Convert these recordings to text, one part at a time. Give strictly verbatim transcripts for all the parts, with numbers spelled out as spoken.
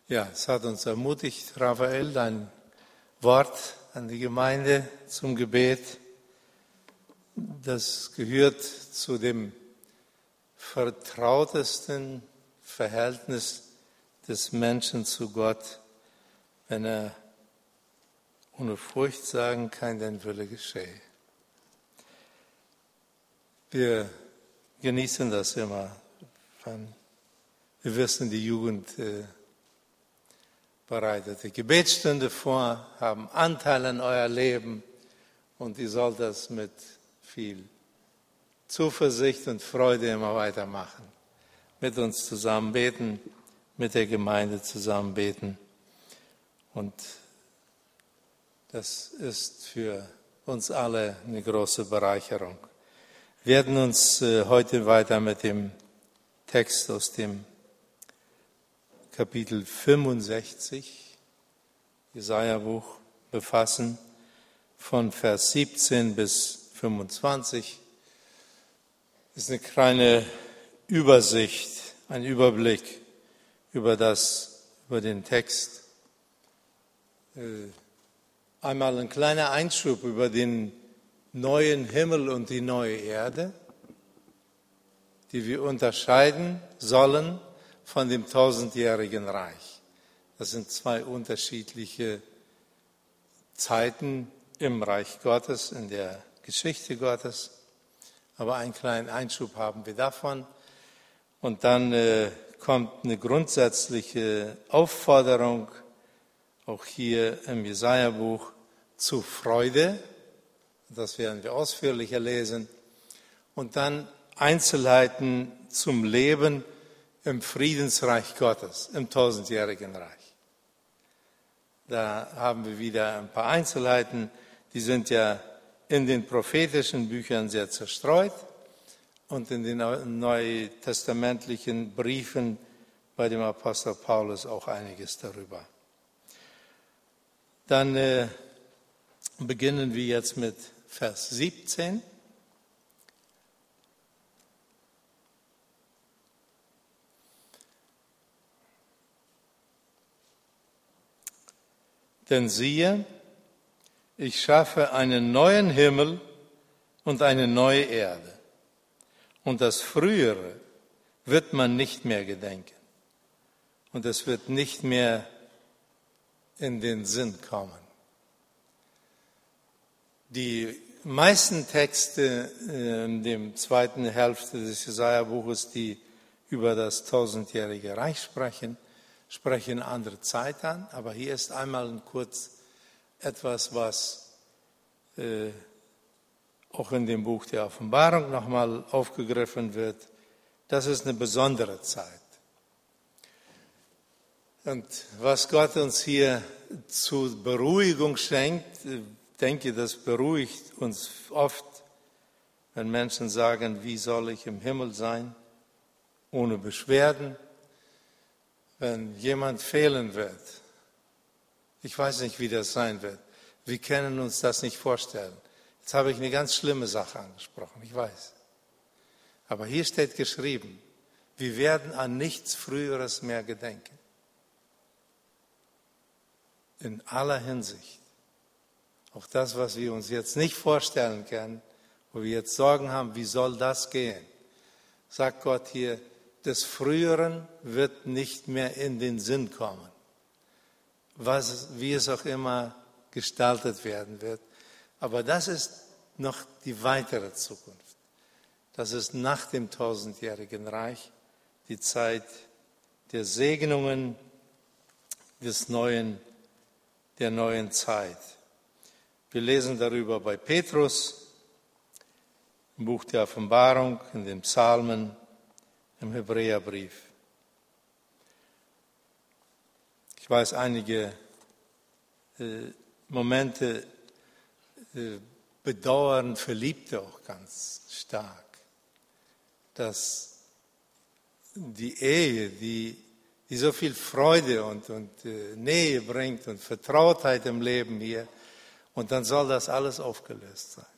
Ja, es hat uns ermutigt, Raphael, dein Wort an die Gemeinde zum Gebet. Das gehört zu dem vertrautesten Verhältnis des Menschen zu Gott, wenn er ohne Furcht sagen kann, dein Wille geschehe. Wir genießen das immer. Wir wissen, die Jugend äh, bereitet die Gebetsstunde vor, haben Anteil an euer Leben und ihr sollt das mit viel Zuversicht und Freude immer weitermachen. Mit uns zusammen beten, mit der Gemeinde zusammen beten. Und das ist für uns alle eine große Bereicherung. Wir werden uns heute weiter mit dem Text aus dem Kapitel fünfundsechzig, Jesaja-Buch, befassen, von Vers siebzehn bis fünfundzwanzig. Das ist eine kleine Übersicht, ein Überblick über das, über den Text. Einmal ein kleiner Einschub über den neuen Himmel und die neue Erde, die wir unterscheiden sollen von dem tausendjährigen Reich. Das sind zwei unterschiedliche Zeiten im Reich Gottes, in der Geschichte Gottes. Aber einen kleinen Einschub haben wir davon. Und dann äh, kommt eine grundsätzliche Aufforderung, auch hier im Jesaja-Buch, zu Freude. Das werden wir ausführlicher lesen. Und dann Einzelheiten zum Leben im Friedensreich Gottes, im tausendjährigen Reich. Da haben wir wieder ein paar Einzelheiten, die sind ja in den prophetischen Büchern sehr zerstreut und in den neutestamentlichen Briefen bei dem Apostel Paulus auch einiges darüber. Dann äh, beginnen wir jetzt mit Vers siebzehn. Denn siehe, ich schaffe einen neuen Himmel und eine neue Erde. Und das Frühere wird man nicht mehr gedenken. Und es wird nicht mehr in den Sinn kommen. Die meisten Texte in der zweiten Hälfte des Jesaja-Buches, die über das tausendjährige Reich sprechen, sprechen eine andere Zeit an, aber hier ist einmal kurz etwas, was äh, auch in dem Buch der Offenbarung nochmal aufgegriffen wird. Das ist eine besondere Zeit. Und was Gott uns hier zur Beruhigung schenkt, ich denke, das beruhigt uns oft, wenn Menschen sagen, wie soll ich im Himmel sein, ohne Beschwerden. Wenn jemand fehlen wird, ich weiß nicht, wie das sein wird. Wir können uns das nicht vorstellen. Jetzt habe ich eine ganz schlimme Sache angesprochen, ich weiß. Aber hier steht geschrieben, wir werden an nichts Früheres mehr gedenken. In aller Hinsicht. Auch das, was wir uns jetzt nicht vorstellen können, wo wir jetzt Sorgen haben, wie soll das gehen? Sagt Gott hier, des Früheren wird nicht mehr in den Sinn kommen, was, wie es auch immer gestaltet werden wird. Aber das ist noch die weitere Zukunft. Das ist nach dem tausendjährigen Reich, die Zeit der Segnungen des neuen, der neuen Zeit. Wir lesen darüber bei Petrus, im Buch der Offenbarung, in den Psalmen, im Hebräerbrief. Ich weiß, einige äh, Momente äh, bedauern Verliebte auch ganz stark, dass die Ehe, die, die so viel Freude und, und äh, Nähe bringt und Vertrautheit im Leben hier, und dann soll das alles aufgelöst sein.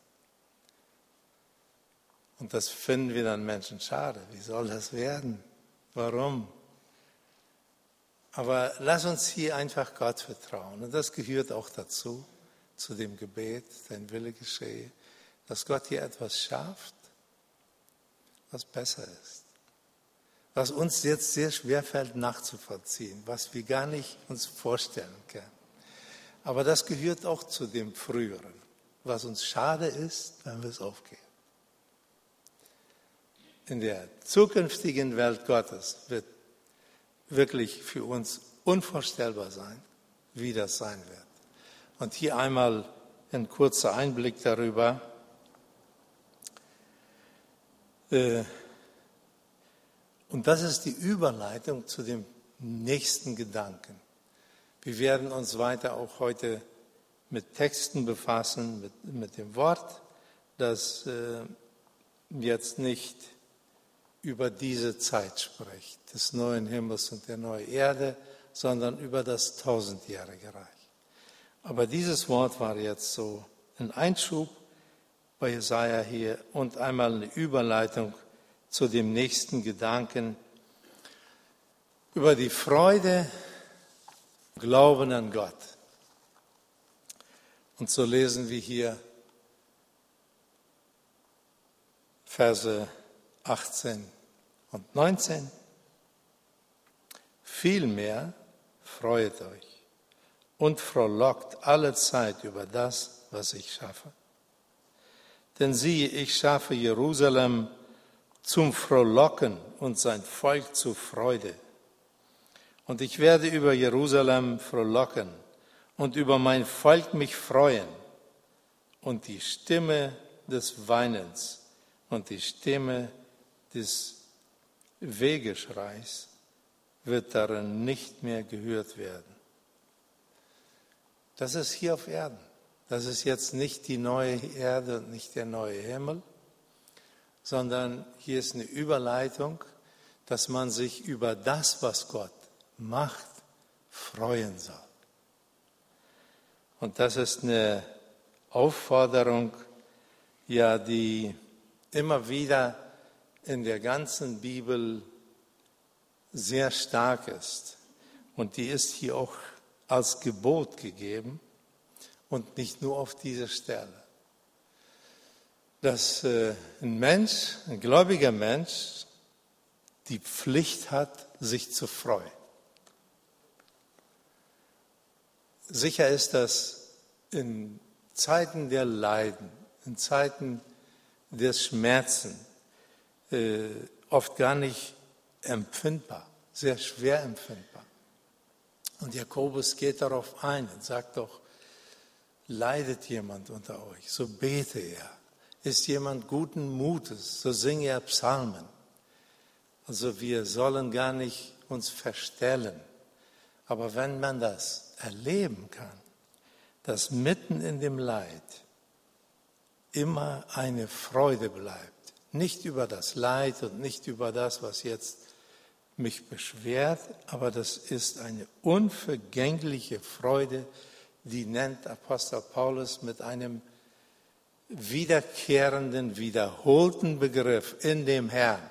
Und das finden wir dann Menschen schade. Wie soll das werden? Warum? Aber lass uns hier einfach Gott vertrauen. Und das gehört auch dazu, zu dem Gebet, dein Wille geschehe, dass Gott hier etwas schafft, was besser ist. Was uns jetzt sehr schwer fällt nachzuvollziehen, was wir gar nicht uns vorstellen können. Aber das gehört auch zu dem Früheren, was uns schade ist, wenn wir es aufgeben. In der zukünftigen Welt Gottes wird wirklich für uns unvorstellbar sein, wie das sein wird. Und hier einmal ein kurzer Einblick darüber. Und das ist die Überleitung zu dem nächsten Gedanken. Wir werden uns weiter auch heute mit Texten befassen, mit, mit dem Wort, das äh, jetzt nicht über diese Zeit spricht, des neuen Himmels und der neuen Erde, sondern über das tausendjährige Reich. Aber dieses Wort war jetzt so ein Einschub bei Jesaja hier und einmal eine Überleitung zu dem nächsten Gedanken über die Freude, Glauben an Gott. Und so lesen wir hier Verse achtzehn und neunzehn. Vielmehr freut euch und frohlockt alle Zeit über das, was ich schaffe. Denn siehe, ich schaffe Jerusalem zum Frohlocken und sein Volk zur Freude. Und ich werde über Jerusalem frohlocken und über mein Volk mich freuen. Und die Stimme des Weinens und die Stimme des Wehgeschreis wird darin nicht mehr gehört werden. Das ist hier auf Erden. Das ist jetzt nicht die neue Erde und nicht der neue Himmel, sondern hier ist eine Überleitung, dass man sich über das, was Gott macht, freuen soll. Und das ist eine Aufforderung, ja, die immer wieder in der ganzen Bibel sehr stark ist. Und die ist hier auch als Gebot gegeben und nicht nur auf dieser Stelle. Dass äh, ein Mensch, ein gläubiger Mensch, die Pflicht hat, sich zu freuen. Sicher ist das in Zeiten der Leiden, in Zeiten des Schmerzen äh, oft gar nicht empfindbar, sehr schwer empfindbar. Und Jakobus geht darauf ein und sagt doch, leidet jemand unter euch, so bete er. Ist jemand guten Mutes, so singe er Psalmen. Also wir sollen gar nicht uns verstellen. Aber wenn man das erleben kann, dass mitten in dem Leid immer eine Freude bleibt, nicht über das Leid und nicht über das, was jetzt mich beschwert, aber das ist eine unvergängliche Freude, die nennt Apostel Paulus mit einem wiederkehrenden, wiederholten Begriff in dem Herrn.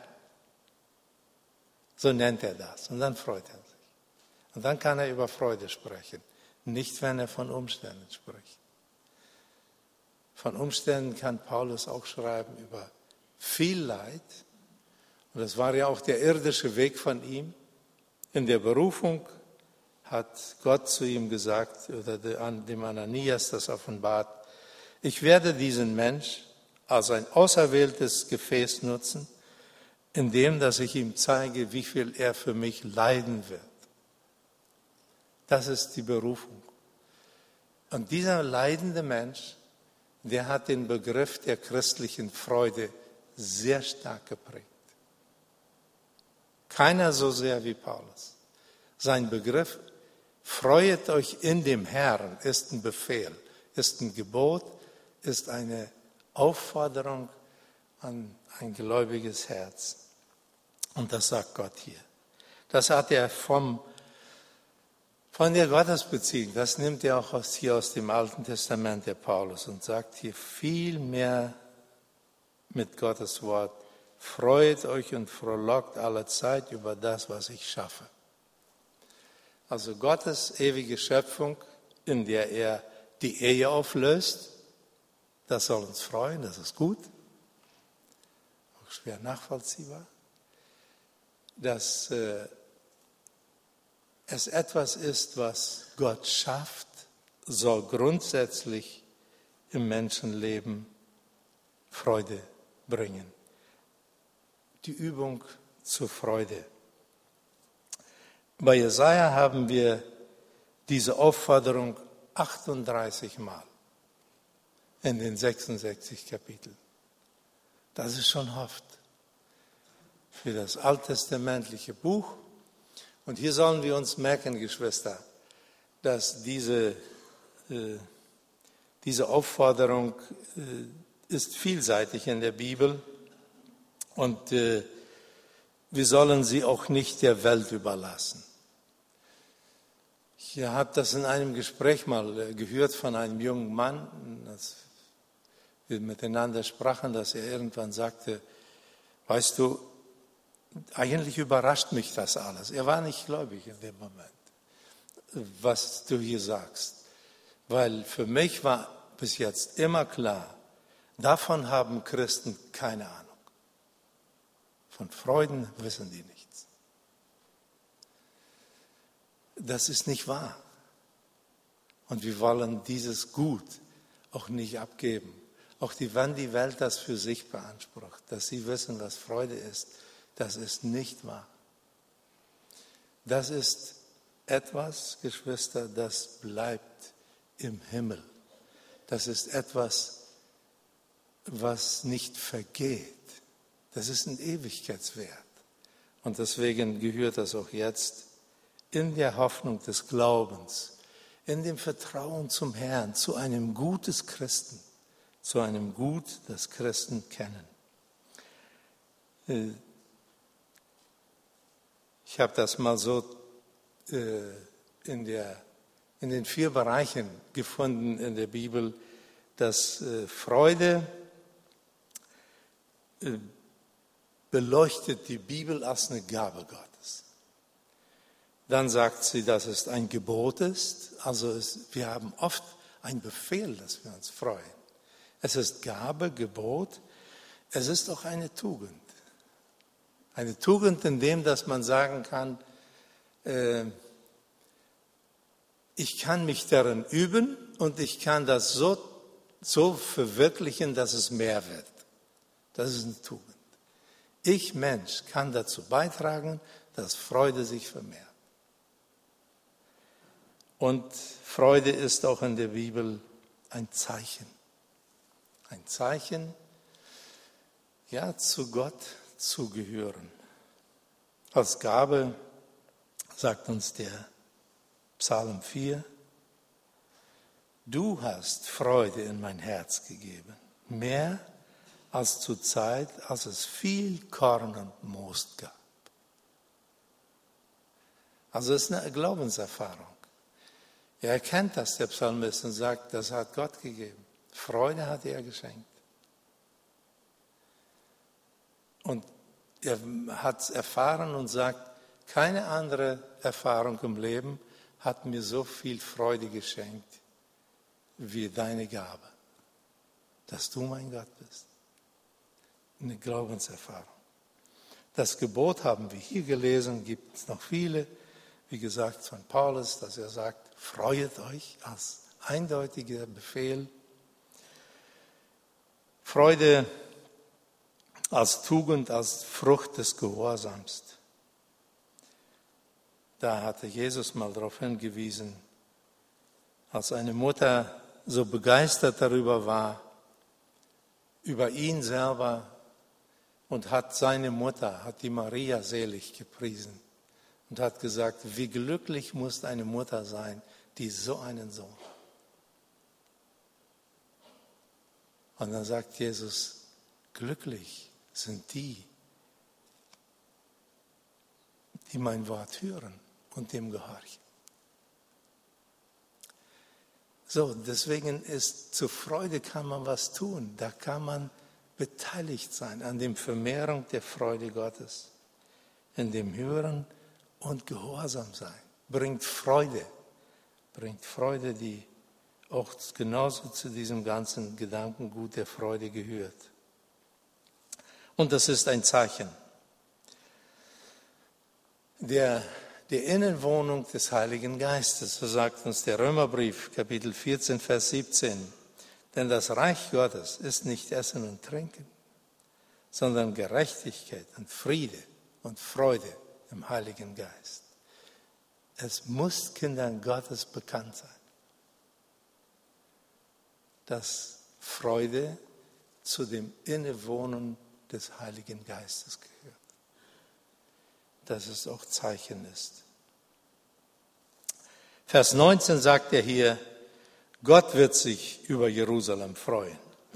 So nennt er das. Und dann freut er sich. Und dann kann er über Freude sprechen. Nicht, wenn er von Umständen spricht. Von Umständen kann Paulus auch schreiben über viel Leid. Und das war ja auch der irdische Weg von ihm. In der Berufung hat Gott zu ihm gesagt, oder dem Ananias das offenbart, ich werde diesen Mensch als ein auserwähltes Gefäß nutzen, indem dass ich ihm zeige, wie viel er für mich leiden wird. Das ist die Berufung. Und dieser leidende Mensch, der hat den Begriff der christlichen Freude sehr stark geprägt. Keiner so sehr wie Paulus. Sein Begriff, freuet euch in dem Herrn, ist ein Befehl, ist ein Gebot, ist eine Aufforderung an ein gläubiges Herz. Und das sagt Gott hier. Das hat er vom, von der Gottesbeziehung, das nimmt er auch aus, hier aus dem Alten Testament, der Paulus, und sagt hier viel mehr mit Gottes Wort, freut euch und frohlockt alle Zeit über das, was ich schaffe. Also Gottes ewige Schöpfung, in der er die Ehe auflöst, das soll uns freuen, das ist gut, auch schwer nachvollziehbar, dass äh, es etwas ist, was Gott schafft, soll grundsätzlich im Menschenleben Freude bringen. Die Übung zur Freude. Bei Jesaja haben wir diese Aufforderung achtunddreißig Mal in den sechsundsechzig Kapiteln. Das ist schon oft für das alttestamentliche Buch. Und hier sollen wir uns merken, Geschwister, dass diese, äh, diese Aufforderung äh, ist vielseitig in der Bibel und äh, wir sollen sie auch nicht der Welt überlassen. Ich habe das in einem Gespräch mal gehört von einem jungen Mann, als wir miteinander sprachen, dass er irgendwann sagte, weißt du, eigentlich überrascht mich das alles. Er war nicht gläubig in dem Moment, was du hier sagst. Weil für mich war bis jetzt immer klar, davon haben Christen keine Ahnung. Von Freuden wissen die nichts. Das ist nicht wahr. Und wir wollen dieses Gut auch nicht abgeben. Auch die, wenn die Welt das für sich beansprucht, dass sie wissen, was Freude ist, das ist nicht wahr. Das ist etwas, Geschwister, das bleibt im Himmel. Das ist etwas, was nicht vergeht. Das ist ein Ewigkeitswert. Und deswegen gehört das auch jetzt in der Hoffnung des Glaubens, in dem Vertrauen zum Herrn, zu einem Gut des Christen, zu einem Gut, das Christen kennen. Ich habe das mal so in, der, in den vier Bereichen gefunden in der Bibel, dass Freude beleuchtet die Bibel als eine Gabe Gottes. Dann sagt sie, dass es ein Gebot ist. Also es, wir haben oft einen Befehl, dass wir uns freuen. Es ist Gabe, Gebot. Es ist auch eine Tugend. Eine Tugend in dem, dass man sagen kann, äh, ich kann mich darin üben und ich kann das so, so verwirklichen, dass es mehr wird. Das ist eine Tugend. Ich, Mensch, kann dazu beitragen, dass Freude sich vermehrt. Und Freude ist auch in der Bibel ein Zeichen. Ein Zeichen, ja, zu Gott zu gehören. Als Gabe sagt uns der Psalm vier, du hast Freude in mein Herz gegeben, mehr als zur Zeit, als es viel Korn und Most gab. Also es ist eine Glaubenserfahrung. Er erkennt das, der Psalmist, und sagt, das hat Gott gegeben. Freude hat er geschenkt. Und er hat es erfahren und sagt, keine andere Erfahrung im Leben hat mir so viel Freude geschenkt wie deine Gabe, dass du mein Gott bist. Eine Glaubenserfahrung. Das Gebot haben wir hier gelesen, gibt es noch viele. Wie gesagt, von Paulus, dass er sagt, freuet euch als eindeutiger Befehl. Freude als Tugend, als Frucht des Gehorsams. Da hatte Jesus mal darauf hingewiesen, als eine Mutter so begeistert darüber war, über ihn selber, und hat seine Mutter, hat die Maria selig gepriesen und hat gesagt, wie glücklich muss eine Mutter sein, die so einen Sohn hat. Und dann sagt Jesus, glücklich sind die, die mein Wort hören und dem gehorchen. So, deswegen ist, zur Freude kann man was tun. Da kann man beteiligt sein an der Vermehrung der Freude Gottes, in dem Hören und Gehorsam sein. bringt Freude, bringt Freude, die auch genauso zu diesem ganzen Gedankengut der Freude gehört. Und das ist ein Zeichen der, der Innenwohnung des Heiligen Geistes. So sagt uns der Römerbrief, Kapitel vierzehn, Vers siebzehn. Denn das Reich Gottes ist nicht Essen und Trinken, sondern Gerechtigkeit und Friede und Freude im Heiligen Geist. Es muss Kindern Gottes bekannt sein, dass Freude zu dem Innewohnen des Heiligen Geistes gehört. Dass es auch Zeichen ist. Vers neunzehn sagt er hier, Gott wird sich über Jerusalem freuen,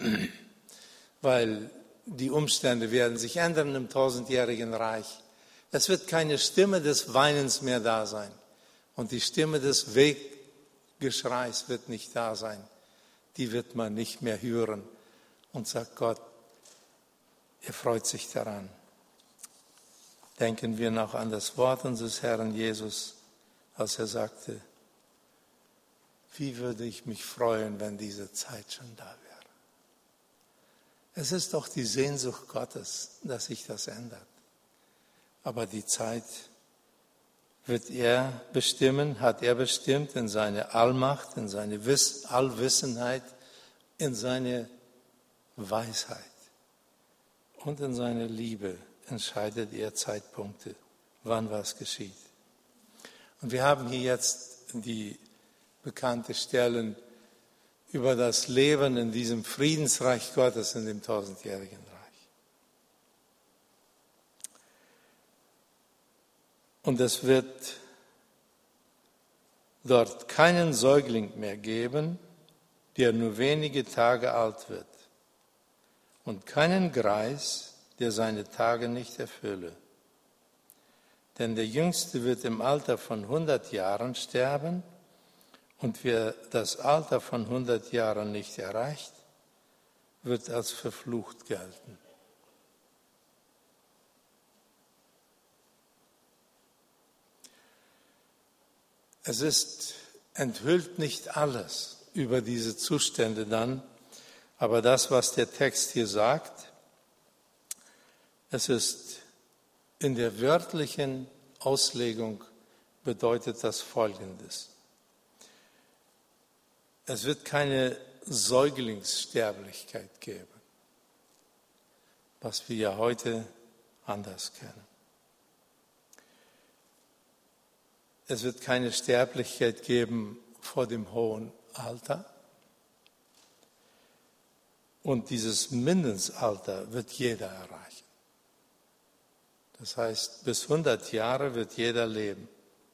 weil die Umstände werden sich ändern im tausendjährigen Reich. Es wird keine Stimme des Weinens mehr da sein und die Stimme des Weggeschreis wird nicht da sein. Die wird man nicht mehr hören und sagt Gott, er freut sich daran. Denken wir noch an das Wort unseres Herrn Jesus, als er sagte, wie würde ich mich freuen, wenn diese Zeit schon da wäre. Es ist doch die Sehnsucht Gottes, dass sich das ändert. Aber die Zeit wird er bestimmen, hat er bestimmt in seine Allmacht, in seine Allwissenheit, in seine Weisheit und in seine Liebe entscheidet er Zeitpunkte, wann was geschieht. Und wir haben hier jetzt die bekannte Stellen über das Leben in diesem Friedensreich Gottes in dem tausendjährigen Reich. Und es wird dort keinen Säugling mehr geben, der nur wenige Tage alt wird, und keinen Greis, der seine Tage nicht erfülle. Denn der Jüngste wird im Alter von hundert Jahren sterben, und wer das Alter von hundert Jahren nicht erreicht, wird als verflucht gelten. Es ist enthüllt nicht alles über diese Zustände dann, aber das, was der Text hier sagt, es ist in der wörtlichen Auslegung bedeutet das Folgendes. Es wird keine Säuglingssterblichkeit geben, was wir ja heute anders kennen. Es wird keine Sterblichkeit geben vor dem hohen Alter. Und dieses Mindestalter wird jeder erreichen. Das heißt, bis hundert Jahre wird jeder leben.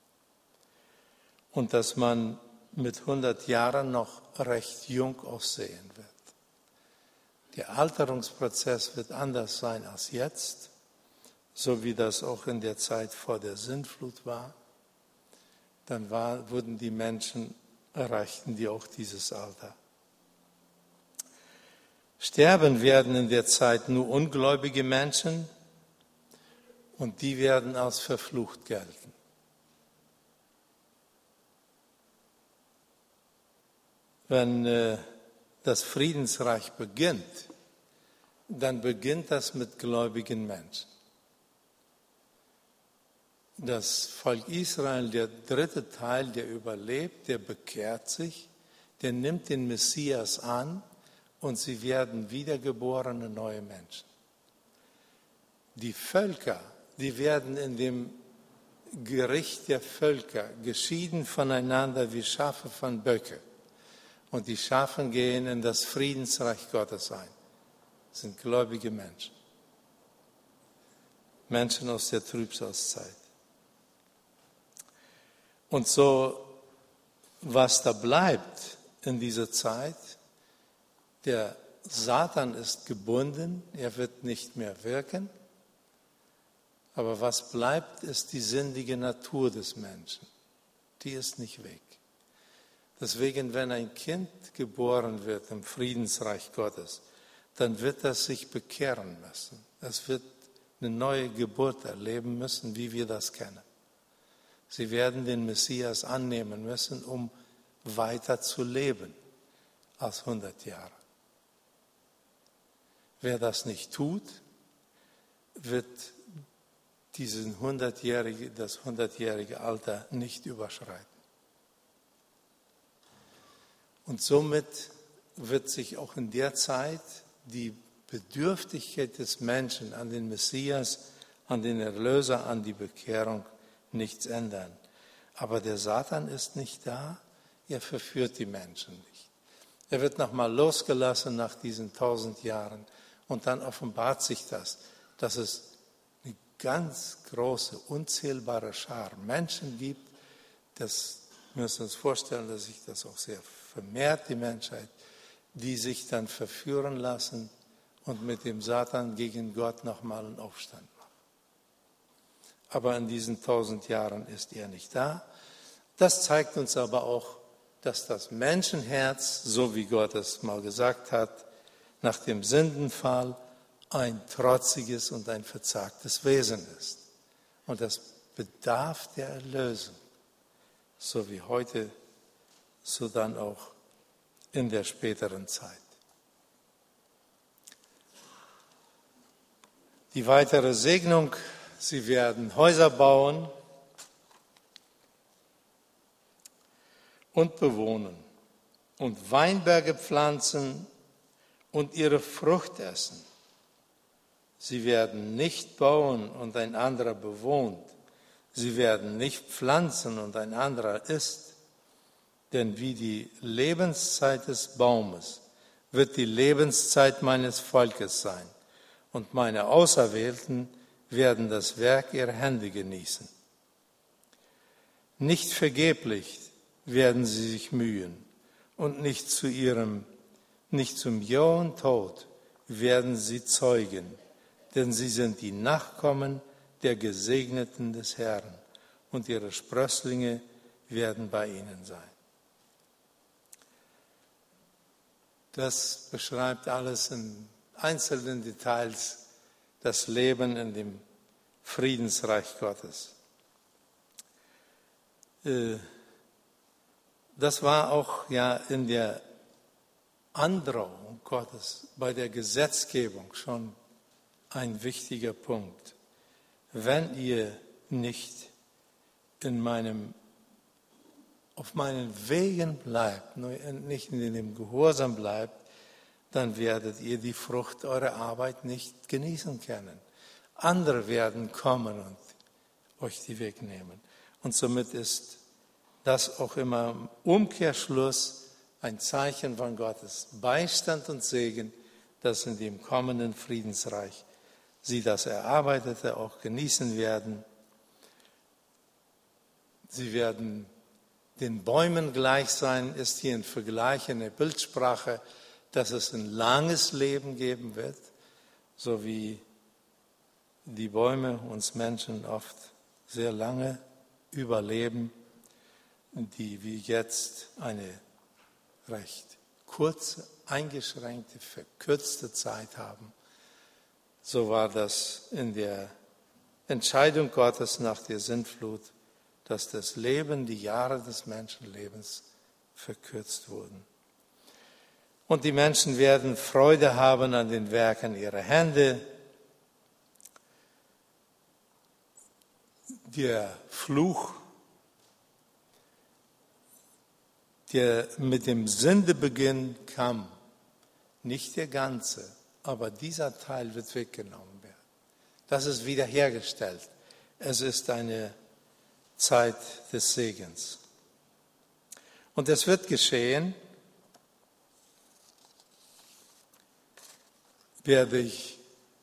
Und dass man mit hundert Jahren noch recht jung aussehen wird. Der Alterungsprozess wird anders sein als jetzt, so wie das auch in der Zeit vor der Sintflut war. Dann war, wurden die Menschen, erreichten die auch dieses Alter. Sterben werden in der Zeit nur ungläubige Menschen und die werden als verflucht gelten. Wenn äh, das Friedensreich beginnt, dann beginnt das mit gläubigen Menschen. Das Volk Israel, der dritte Teil, der überlebt, der bekehrt sich, der nimmt den Messias an und sie werden wiedergeborene neue Menschen. Die Völker, die werden in dem Gericht der Völker geschieden voneinander wie Schafe von Böcke. Und die Schafe gehen in das Friedensreich Gottes ein. Das sind gläubige Menschen. Menschen aus der Trübsalzeit. Und so, was da bleibt in dieser Zeit, der Satan ist gebunden, er wird nicht mehr wirken. Aber was bleibt, ist die sündige Natur des Menschen. Die ist nicht weg. Deswegen, wenn ein Kind geboren wird im Friedensreich Gottes, dann wird das sich bekehren müssen. Es wird eine neue Geburt erleben müssen, wie wir das kennen. Sie werden den Messias annehmen müssen, um weiter zu leben als hundert Jahre. Wer das nicht tut, wird diesen hundertjährige, das hundertjährige Alter nicht überschreiten. Und somit wird sich auch in der Zeit die Bedürftigkeit des Menschen an den Messias, an den Erlöser, an die Bekehrung nichts ändern. Aber der Satan ist nicht da, er verführt die Menschen nicht. Er wird nochmal losgelassen nach diesen tausend Jahren und dann offenbart sich das, dass es eine ganz große, unzählbare Schar Menschen gibt. Das müssen wir uns vorstellen, dass sich das auch sehr vermehrt, die Menschheit, die sich dann verführen lassen und mit dem Satan gegen Gott nochmal einen Aufstand machen. Aber in diesen tausend Jahren ist er nicht da. Das zeigt uns aber auch, dass das Menschenherz, so wie Gott es mal gesagt hat, nach dem Sündenfall ein trotziges und ein verzagtes Wesen ist. Und das bedarf der Erlösung, so wie heute, so dann auch in der späteren Zeit. Die weitere Segnung: Sie werden Häuser bauen und bewohnen und Weinberge pflanzen und ihre Frucht essen. Sie werden nicht bauen und ein anderer bewohnt. Sie werden nicht pflanzen und ein anderer isst. Denn wie die Lebenszeit des Baumes wird die Lebenszeit meines Volkes sein. Und meine Auserwählten werden das Werk ihrer Hände genießen. Nicht vergeblich werden sie sich mühen und nicht zu ihrem, nicht zum jähen Tod werden sie zeugen, denn sie sind die Nachkommen der Gesegneten des Herrn und ihre Sprösslinge werden bei ihnen sein. Das beschreibt alles in einzelnen Details das Leben in dem Friedensreich Gottes. Das war auch ja in der Androhung Gottes bei der Gesetzgebung schon ein wichtiger Punkt. Wenn ihr nicht in meinem, auf meinen Wegen bleibt, nicht in dem Gehorsam bleibt, dann werdet ihr die Frucht eurer Arbeit nicht genießen können. Andere werden kommen und euch die wegnehmen. Und somit ist das auch immer im Umkehrschluss ein Zeichen von Gottes Beistand und Segen, dass in dem kommenden Friedensreich sie das Erarbeitete auch genießen werden. Sie werden den Bäumen gleich sein, ist hier ein Vergleich in der Bildsprache, dass es ein langes Leben geben wird, so wie die Bäume uns Menschen oft sehr lange überleben, die wie jetzt eine recht kurze, eingeschränkte, verkürzte Zeit haben. So war das in der Entscheidung Gottes nach der Sintflut, dass das Leben, die Jahre des Menschenlebens verkürzt wurden. Und die Menschen werden Freude haben an den Werken ihrer Hände. Der Fluch, der mit dem Sündebeginn kam, nicht der ganze, aber dieser Teil wird weggenommen werden. Das ist wiederhergestellt. Es ist eine Zeit des Segens. Und es wird geschehen, werde ich,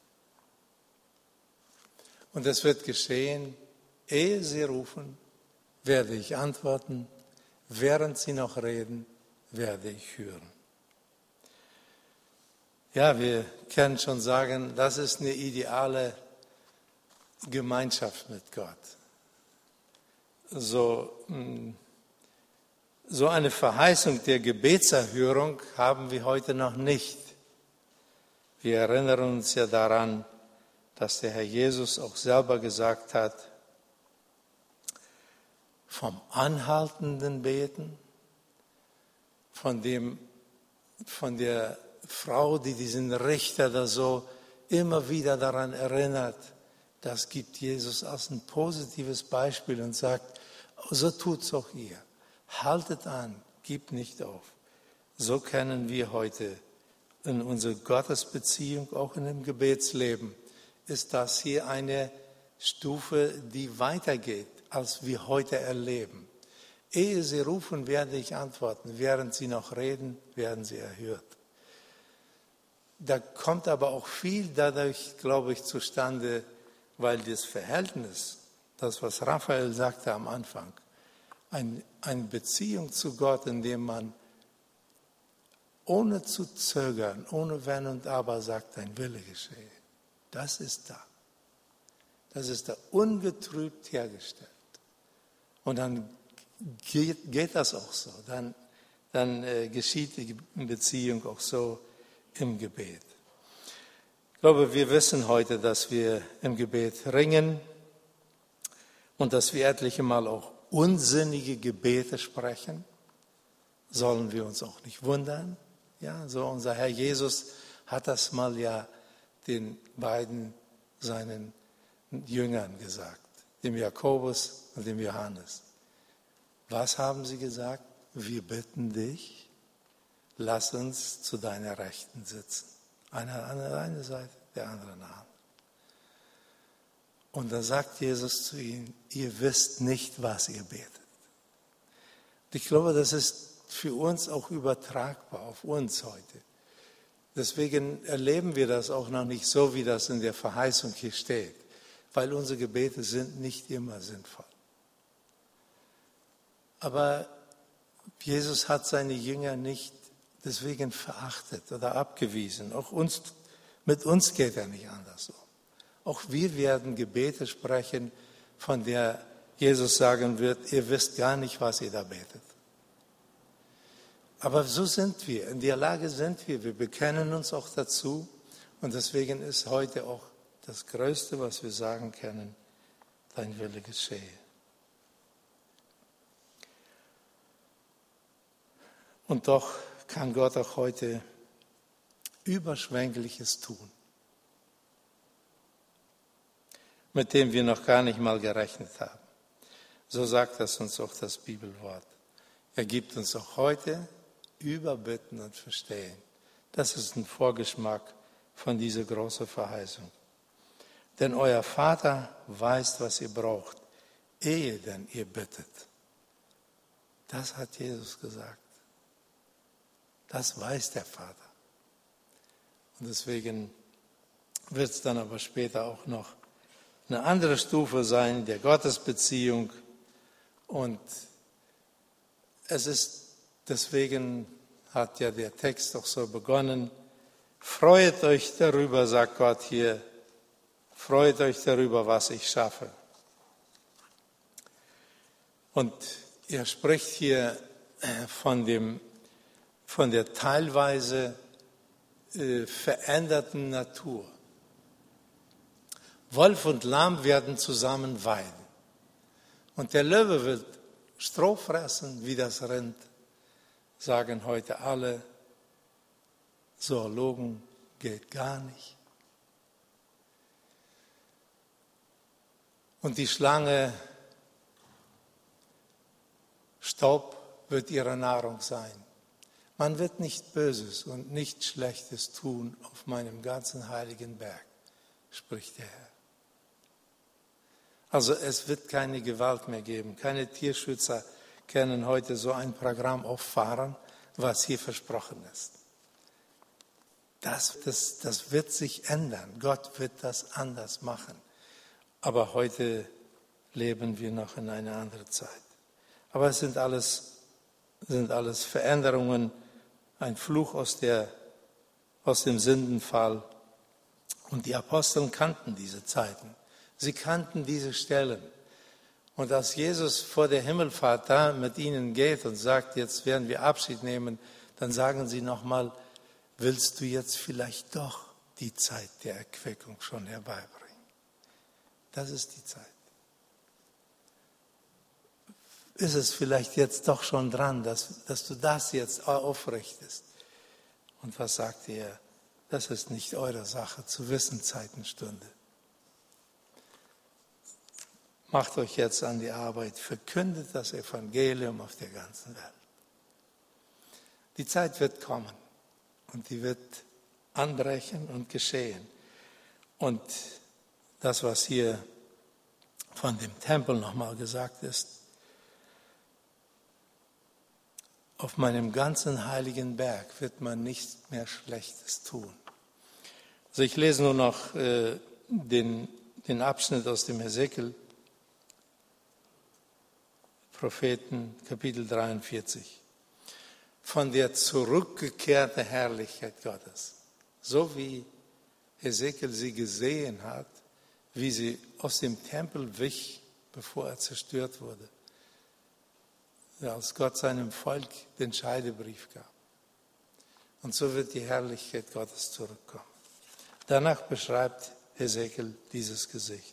und es wird geschehen, ehe sie rufen, werde ich antworten, während sie noch reden, werde ich hören. Ja, wir können schon sagen, das ist eine ideale Gemeinschaft mit Gott. So, so eine Verheißung der Gebetserhörung haben wir heute noch nicht. Wir erinnern uns ja daran, dass der Herr Jesus auch selber gesagt hat, vom anhaltenden Beten, von dem, von der Frau, die diesen Richter da so immer wieder daran erinnert. Das gibt Jesus als ein positives Beispiel und sagt, so tut's auch ihr. Haltet an, gebt nicht auf. So kennen wir heute in unserer Gottesbeziehung, auch in dem Gebetsleben, ist das hier eine Stufe, die weitergeht, als wir heute erleben. Ehe sie rufen, werde ich antworten. Während sie noch reden, werden sie erhört. Da kommt aber auch viel dadurch, glaube ich, zustande, weil das Verhältnis, das, was Raphael sagte am Anfang, ein, eine Beziehung zu Gott, in dem man ohne zu zögern, ohne Wenn und Aber sagt, dein Wille geschehe. Das ist da. Das ist da ungetrübt hergestellt. Und dann geht, geht das auch so. Dann, dann äh, geschieht die Beziehung auch so im Gebet. Ich glaube, wir wissen heute, dass wir im Gebet ringen und dass wir etliche Mal auch unsinnige Gebete sprechen. Sollen wir uns auch nicht wundern. Ja, so unser Herr Jesus hat das mal ja den beiden seinen Jüngern gesagt, dem Jakobus und dem Johannes. Was haben sie gesagt? Wir bitten dich, lass uns zu deiner Rechten sitzen. Einer an der einen Seite, der andere an der anderen. Und da sagt Jesus zu ihnen, ihr wisst nicht, was ihr betet. Und ich glaube, das ist für uns auch übertragbar auf uns heute. Deswegen erleben wir das auch noch nicht so, wie das in der Verheißung hier steht, weil unsere Gebete sind nicht immer sinnvoll. Aber Jesus hat seine Jünger nicht deswegen verachtet oder abgewiesen. Auch uns, mit uns geht er nicht anders um. Auch wir werden Gebete sprechen, von der Jesus sagen wird, ihr wisst gar nicht, was ihr da betet. Aber so sind wir, in der Lage sind wir, wir bekennen uns auch dazu und deswegen ist heute auch das Größte, was wir sagen können, dein Wille geschehe. Und doch kann Gott auch heute Überschwängliches tun, mit dem wir noch gar nicht mal gerechnet haben. So sagt das uns auch das Bibelwort. Er gibt uns auch heute Überbitten und Verstehen. Das ist ein Vorgeschmack von dieser großen Verheißung. Denn euer Vater weiß, was ihr braucht, ehe denn ihr bittet. Das hat Jesus gesagt. Das weiß der Vater. Und deswegen wird es dann aber später auch noch eine andere Stufe sein, der Gottesbeziehung. Und es ist deswegen, hat ja der Text auch so begonnen, freut euch darüber, sagt Gott hier, freut euch darüber, was ich schaffe. Und er spricht hier von, dem, von der teilweise äh, veränderten Natur. Wolf und Lamm werden zusammen weiden. Und der Löwe wird Stroh fressen wie das Rind, sagen heute alle Zoologen, geht gar nicht. Und die Schlange, Staub wird ihre Nahrung sein. Man wird nicht Böses und nicht Schlechtes tun auf meinem ganzen heiligen Berg, spricht der Herr. Also es wird keine Gewalt mehr geben. Keine Tierschützer können heute so ein Programm auffahren, was hier versprochen ist. Das, das, das wird sich ändern. Gott wird das anders machen. Aber heute leben wir noch in einer anderen Zeit. Aber es sind alles, sind alles Veränderungen, ein Fluch aus, der, aus dem Sündenfall. Und die Apostel kannten diese Zeiten. Sie kannten diese Stellen. Und als Jesus vor der Himmelfahrt da mit ihnen geht und sagt, jetzt werden wir Abschied nehmen, dann sagen sie nochmal, willst du jetzt vielleicht doch die Zeit der Erquickung schon herbeibringen? Das ist die Zeit. ist es vielleicht jetzt doch schon dran, dass, dass du das jetzt aufrichtest. Und was sagt er? Das ist nicht eure Sache, zu wissen, Zeit und Stunde. Macht euch jetzt an die Arbeit, verkündet das Evangelium auf der ganzen Welt. Die Zeit wird kommen und die wird anbrechen und geschehen. Und das, was hier von dem Tempel nochmal gesagt ist, auf meinem ganzen heiligen Berg wird man nichts mehr Schlechtes tun. Also ich lese nur noch äh, den, den Abschnitt aus dem Hesekiel, Propheten, Kapitel dreiundvierzig. Von der zurückgekehrten Herrlichkeit Gottes, so wie Hesekiel sie gesehen hat, wie sie aus dem Tempel wich, bevor er zerstört wurde, als Gott seinem Volk den Scheidebrief gab. Und so wird die Herrlichkeit Gottes zurückkommen. Danach beschreibt Hesekiel dieses Gesicht.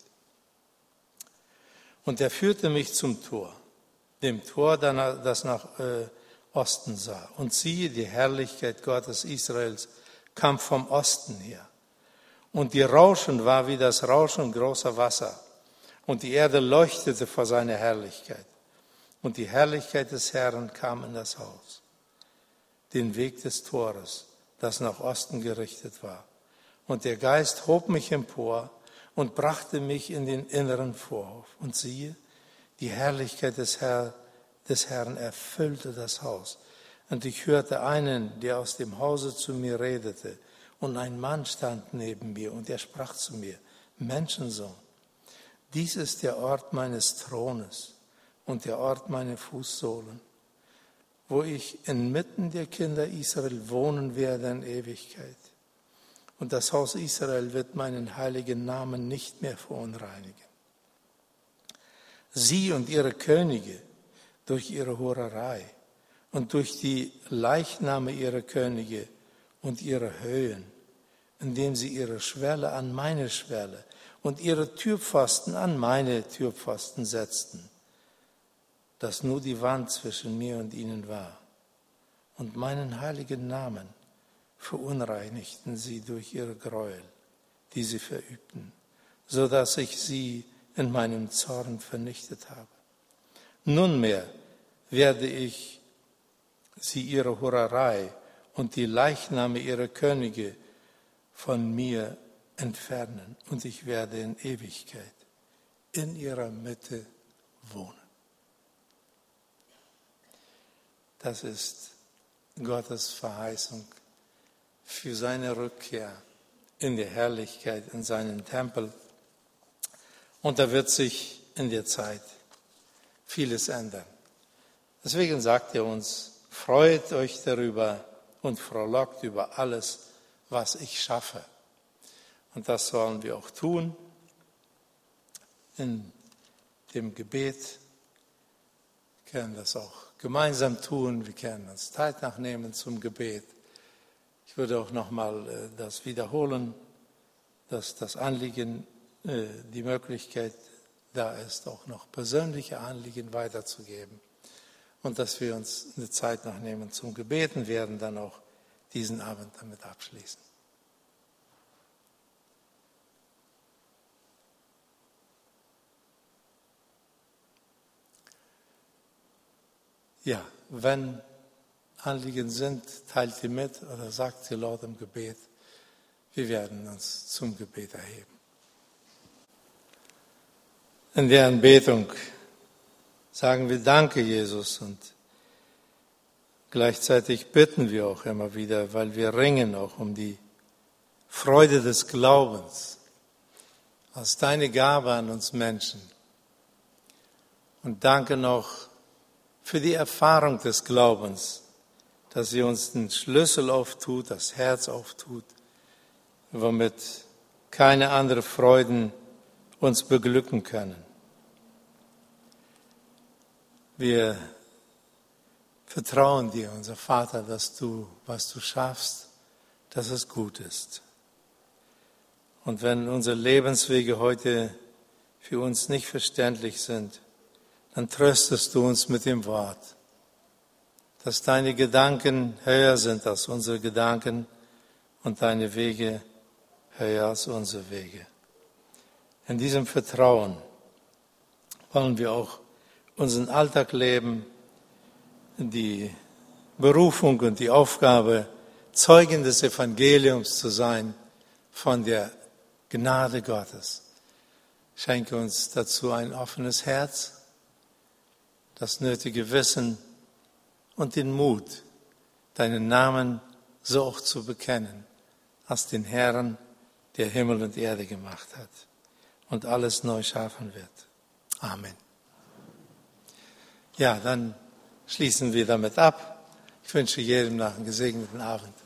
Und er führte mich zum Tor, dem Tor, das nach äh, Osten sah. Und siehe, die Herrlichkeit Gottes Israels kam vom Osten her. Und die Rauschen war wie das Rauschen großer Wasser. Und die Erde leuchtete vor seiner Herrlichkeit. Und die Herrlichkeit des Herrn kam in das Haus, den Weg des Tores, das nach Osten gerichtet war. Und der Geist hob mich empor und brachte mich in den inneren Vorhof. Und siehe, die Herrlichkeit des, Herr, des Herrn erfüllte das Haus. Und ich hörte einen, der aus dem Hause zu mir redete. Und ein Mann stand neben mir und er sprach zu mir, Menschensohn, dies ist der Ort meines Thrones und der Ort meiner Fußsohlen, wo ich inmitten der Kinder Israel wohnen werde in Ewigkeit. Und das Haus Israel wird meinen heiligen Namen nicht mehr verunreinigen. Sie und ihre Könige durch ihre Hurerei und durch die Leichname ihrer Könige und ihre Höhen, indem sie ihre Schwelle an meine Schwelle und ihre Türpfosten an meine Türpfosten setzten, dass nur die Wand zwischen mir und ihnen war. Und meinen heiligen Namen verunreinigten sie durch ihre Gräuel, die sie verübten, so dass ich sie in meinem Zorn vernichtet habe. Nunmehr werde ich sie ihre Hurerei und die Leichname ihrer Könige von mir entfernen, und ich werde in Ewigkeit in ihrer Mitte wohnen. Das ist Gottes Verheißung für seine Rückkehr in der Herrlichkeit, in seinen Tempel. Und da wird sich in der Zeit vieles ändern. Deswegen sagt er uns, freut euch darüber und frohlockt über alles, was ich schaffe. Und das sollen wir auch tun in dem Gebet. Wir können das auch gemeinsam tun. Wir können uns Zeit nachnehmen zum Gebet. Ich würde auch nochmal das wiederholen, dass das Anliegen, die Möglichkeit da ist, auch noch persönliche Anliegen weiterzugeben. Und dass wir uns eine Zeit nachnehmen zum Gebeten, werden dann auch diesen Abend damit abschließen. Ja, wenn Anliegen sind, teilt sie mit oder sagt sie laut im Gebet. Wir werden uns zum Gebet erheben. In der Anbetung sagen wir Danke, Jesus, und gleichzeitig bitten wir auch immer wieder, weil wir ringen auch um die Freude des Glaubens als deine Gabe an uns Menschen. Und danke noch für die Erfahrung des Glaubens, dass sie uns den Schlüssel auftut, das Herz auftut, womit keine anderen Freuden uns beglücken können. Wir vertrauen dir, unser Vater, dass du, was du schaffst, dass es gut ist. Und wenn unsere Lebenswege heute für uns nicht verständlich sind, dann tröstest du uns mit dem Wort, dass deine Gedanken höher sind als unsere Gedanken und deine Wege höher als unsere Wege. In diesem Vertrauen wollen wir auch unseren Alltag leben, die Berufung und die Aufgabe, Zeugen des Evangeliums zu sein von der Gnade Gottes. Schenke uns dazu ein offenes Herz, das nötige Wissen und den Mut, deinen Namen so auch zu bekennen, als den Herrn, der Himmel und Erde gemacht hat und alles neu schaffen wird. Amen. Ja, dann schließen wir damit ab. Ich wünsche jedem noch einen gesegneten Abend.